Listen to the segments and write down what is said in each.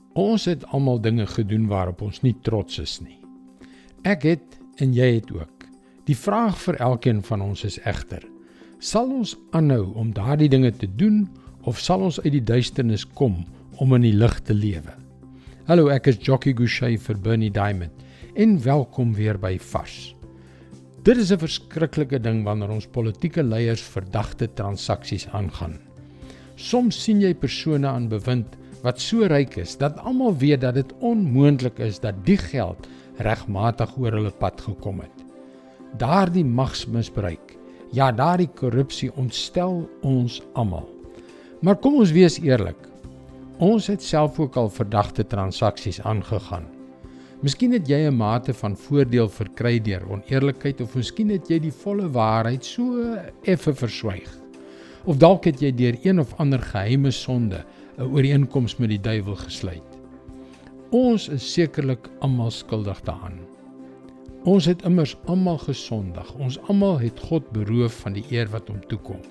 Ons het almal dinge gedoen waarop ons nie trots is nie. Ek het en jy het ook. Die vraag vir elkeen van ons is egter, sal ons aanhou om daardie dinge te doen of sal ons uit die duisternis kom om in die lig te lewe? Hallo, ek is Jockey Gouchee vir Bernie Diamond en welkom weer by Vars. Dit is 'n verskriklike ding wanneer ons politieke leiers verdagte transaksies aangaan. Soms sien jy persone aan bewind wat so ryk is, dat almal weet dat dit onmoontlik is dat die geld regmatig oor hulle pad gekom het. Daardie magsmisbruik, ja daardie korrupsie ontstel ons almal. Maar kom ons wees eerlik, ons het self ook al verdagte transaksies aangegaan. Miskien het jy 'n mate van voordeel verkry deur oneerlikheid, of miskien het jy die volle waarheid so effe verswyg. Of dalk het jy deur een of ander geheime sonde 'n ooreenkoms met die duiwel gesluit. Ons is sekerlik almal skuldig daaraan. Ons het immers almal gesondig. Ons almal het God beroof van die eer wat hom toekom.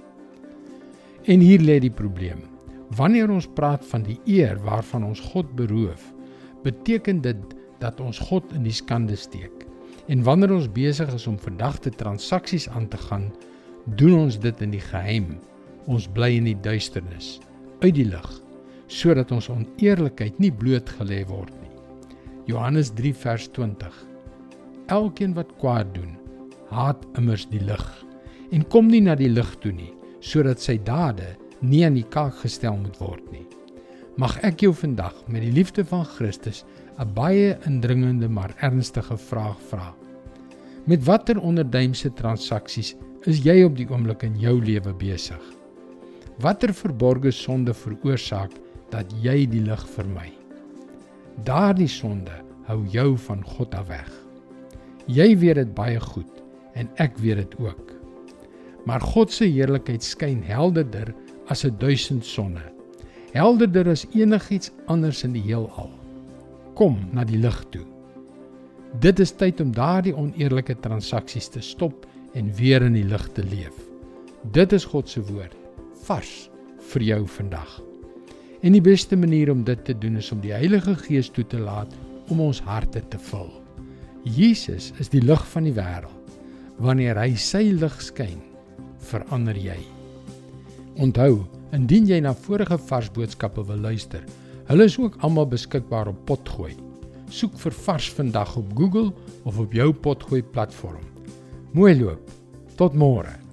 En hier lê die probleem. Wanneer ons praat van die eer waarvan ons God beroof, beteken dit dat ons God in die skande steek. En wanneer ons besig is om verdagte transaksies aan te gaan, doen ons dit in die geheim. Ons bly in die duisternis, uit die lig, sodat ons oneerlikheid nie blootgelê word nie. Johannes 3 vers 20. Elkeen wat kwaad doen, haat immers die lig en kom nie na die lig toe nie, sodat sy dade nie aan die kaak gestel moet word nie. Mag ek jou vandag met die liefde van Christus 'n baie indringende maar ernstige vraag vra. Met watter onderduimse transaksies is jy op die oomblik in jou lewe besig? Watter verborgde sonde veroorsaak dat jy die lig vermy? Daardie sonde hou jou van God af weg. Jy weet dit baie goed en ek weet dit ook. Maar God se heerlikheid skyn helderder as 1000 sonne. Helderder as enigiets anders in die heelal. Kom na die lig toe. Dit is tyd om daardie oneerlike transaksies te stop en weer in die lig te leef. Dit is God se woord, vars vir jou vandag. En die beste manier om dit te doen is om die Heilige Gees toe te laat om ons harte te vul. Jesus is die lig van die wêreld. Wanneer hy sy lig skyn, verander jy. Onthou, indien jy na vorige vars boodskappe wil luister, hulle is ook almal beskikbaar op Potgooi. Soek vir Vars vandag op Google of op jou Potgooi platform. Mooi loop, tot môre.